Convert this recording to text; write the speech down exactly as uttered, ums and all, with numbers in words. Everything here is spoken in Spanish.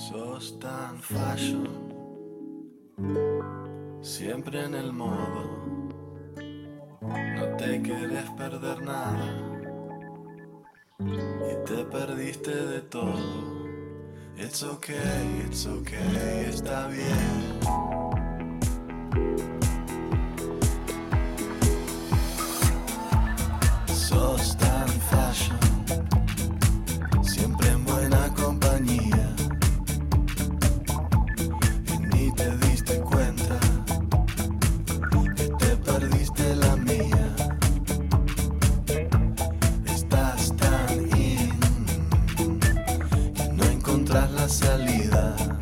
Sos tan fashion, siempre en el modo, no te querés perder nada y te perdiste de todo. It's okay, it's okay, está bien. Sos tan fashion, siempre en buena compañía, y ni te diste cuenta que te perdiste la mía. Estás tan in que no encontrás la salida.